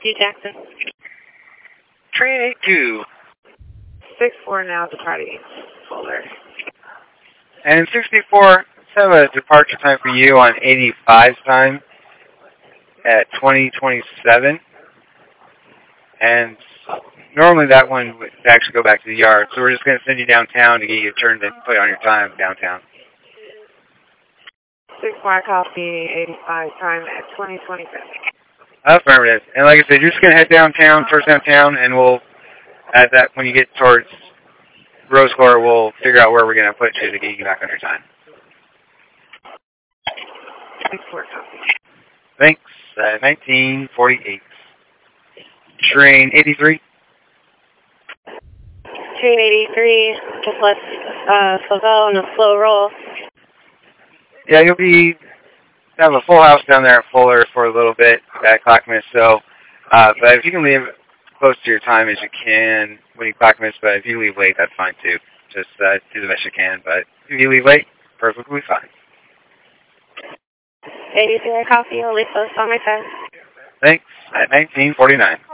2 Jackson. Train 82. 6-4 now, departing Fuller. And 64, let's have a departure time for you on 85's time at 20:27. And normally that one would actually go back to the yard, so we're just going to send you downtown to get you turned and put on your time downtown. 6-4 copy, 85 time at 20:27. Affirmative. And like I said, you're just going to head downtown, first downtown, and we'll, at that, when you get towards Rose Quarter, we'll figure out where we're going to put you to get you back on your time. 6-4 copy. Thanks. 1948. Train 83. Train 83, just left Flavel on a slow roll. Yeah, you'll be have a full house down there at Fuller for a little bit at Clackamas. So, but if you can leave close to your time as you can when you Clackamas, but if you leave late, that's fine too. Just do the best you can. But if you leave late, perfectly fine. 83 coffee, I'll leave those on my side. Thanks. At 1949.